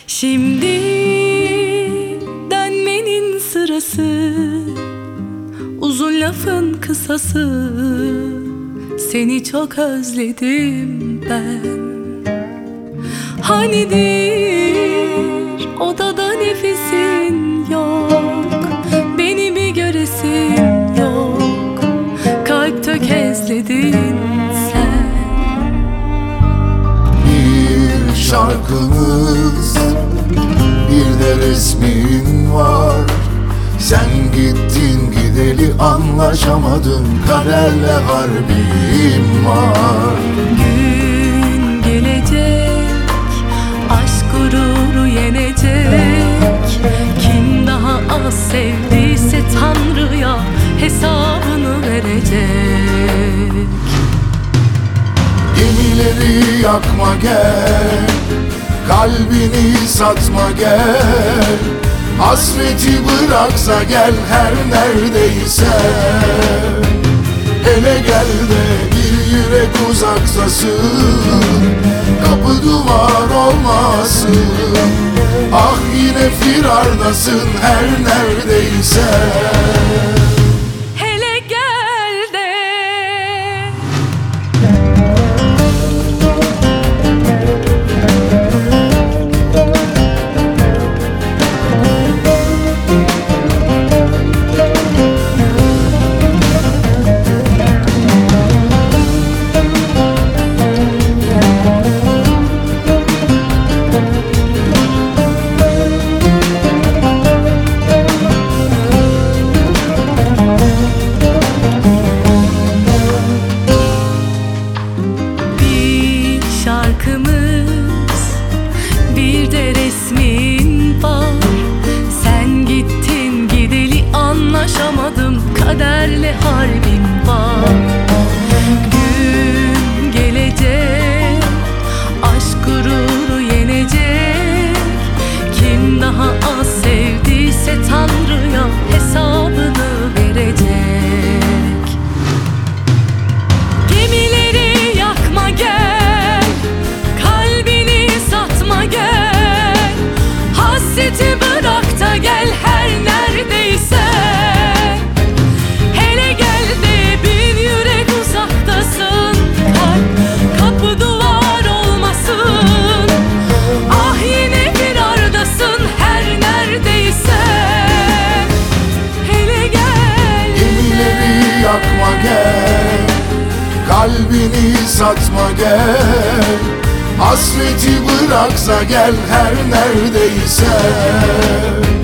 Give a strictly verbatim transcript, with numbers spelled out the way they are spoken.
Şimdi dönmenin sırası, uzun lafın kısası. Seni çok özledim ben. Hanidir odada nefesin yok, beni bir göresin yok. Kalp tökezledin sen. Bir şarkımız, bir de resmin var. Sen gittin gideli anlaşamadım, kaderle harbim var. Gün gelecek, aşk gururu yenecek. Kim daha az sevdiyse Tanrı'ya hesabını verecek. Gemileri yakma gel, kalbini satma gel. Hasreti bıraksa gel her neredeyse. Hele gel de bir yürek uzaktasın, kapı duvar olmasın. Ah yine firardasın her neredeyse. Hele gel de şarkımız, bir de resmin var. Sen gittin gideli anlaşamadım, kaderle harbim var. Gün gelecek, aşk gururu yenecek. Kim daha az sevdiyse Tanrı'ya hesabını verecek. Gemileri yakma gel, hasreti bırak da gel her neredeyse. Hele gel de bir yürek uzaktasın, kalp kapı duvar olmasın. Ah yine firardasın her neredeyse. Hele gel de gemileri yakma gel, kalbini satma gel. Hasreti bıraksa gel her neredeyse.